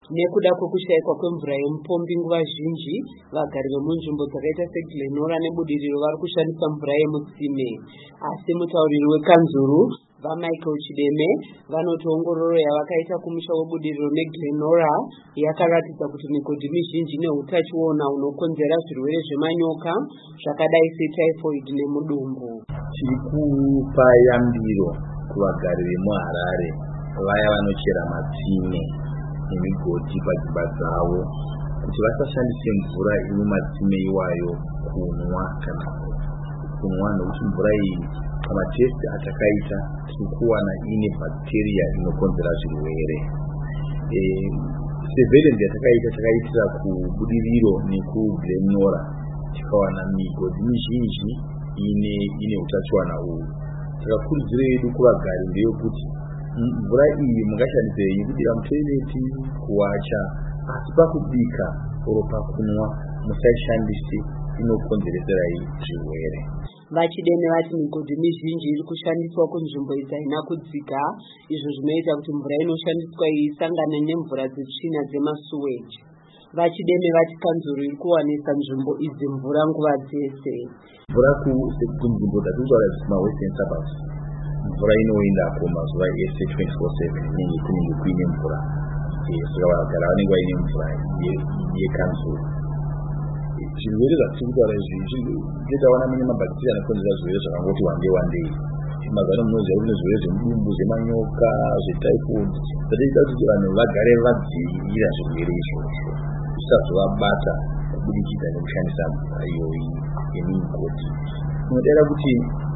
Nekuda kwekushayikwa kwemvura yemupombi nguva zhinji, vagari vemunzvimbo dzakaita seGlenora nebudiriro vari kushandisa mvura yemutsime. Asi mutauriri wekanzuru vaMichael Chideme vanoti ongororo yavakaita kumusha webudiriro neGlenora yakaratidza kuti migodhi mizhinji ine utachiona unokonzera zvirwere zvemanyoka zvakadai setyphoid nemudumbu. Tiri kupa yambiro kuvagari vemuHarare vaya vanochera matsime nemigodhi padzimba dzavo kuti vasashandise mvura iri mumatsime iwayo kunwa nokuti mvura iyi pamatesti atakaita tiri kuwana ine bacteria inokonzera zvirwere. Surveillance yatakaita takaitira kubudiriro nekuGlenora tikawana migodhi mizhinji ine utachiwana uyu. Saka kurudziro yedu kuvagari ndeyekuti mvura iyi mungashandise yekudira mutoileti, kuwacha, asi pakubika oro pakunwa musaishandise, inokonzereserai zvirwere. Vachideme vati migodhi mizhinji iri kushandiswa kunzvimbo idzi haina kudzika, izvo zvinoita kuti mvura inoshandiswa iyi isangane nemvura dzetsvina dzemasuweji. Vachideme vati kanzuru iri kuwanisa nzvimbo idzi mvura nguva dzese. Mvura kunzvimbo dzatinotaura dzemawestern suburbs, mvura inoendapo mazuva ese 24/7 kunenge kuine mvura. Saka vagara vanenge vaine mvura yekanzuru. Zvirwere zvatiri kutaura izvi zvitaona mune mabhakteria anokonzera zvirwere zvakangoti wandei. Mazano munoziva kune zvirwere zvemudumbu, zvemanyoka, zvetyphoid. Zvatoita kuti vanhu vagare vadzivirira zvirwere izvozvo zvisazovabata kubudikidza nekushandisa mvura iyoyi yemigodhi. Tinotera kuti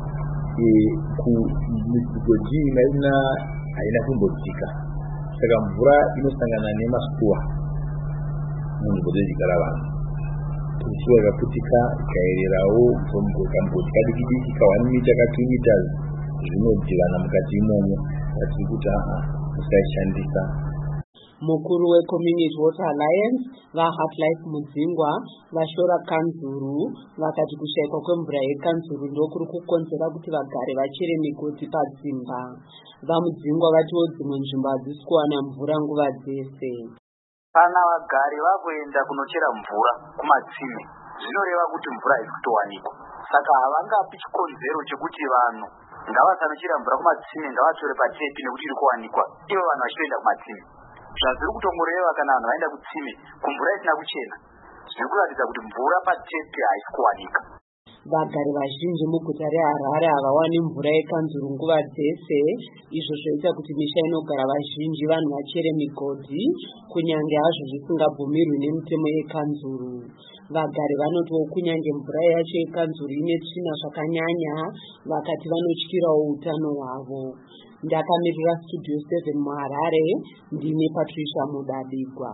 migodhi haina kumbodzika, saka mvura inosangana nemasuwa munzvimbo dzechigara vanhu. Suwa ikaputika ikaererawo kamugodhi kadiki ka 1 mita ka 2 meters zvinodhivana mukati imomo. Tiri kuti musaishandisa. Mukuru weCommunity Water Alliance vaHeartlife Mudzingwa vashora kanzuru vakati kushayikwa kwemvura yekanzuru ndokuri kukonzera kuti vagari vachere migodhi padzimba. VaMudzingwa vatiwo dzimwe nzvimbo hadzisi kuwana mvura nguva dzese. Kana vagari vakuenda kunochera mvura kumatsime, zvinoreva kuti mvura iri kutowanikwa. Saka havangapi chikonzero chekuti vanhu ngavasanochera mvura kumatsime, ngavatore patepi nekuti iri kuwanikwa, ivo vanhu vachitoenda kumatsime. Zvazviri kutongoreva kana vanhu vaenda kutsime kumvura isina kuchena, zviri kuratidza kuti mvura patepi haisi kuwanika. Vagari vazhinji muguta reHarare havawani mvura yekanzuru nguva dzese, izvo zvoita kuti misha inogara vazhinji vanhu vachere migodhi, kunyange hazvo zvisingabvumirwi nemitemo yekanzuru. Vagari vanotiwo kunyange mvura yacho yekanzuru ine tsvina zvakanyanya, vakati vanotyirawo utano hwavo. Ndakamirira Studio 7 muHarare, ndine Patricia Mudabigwa.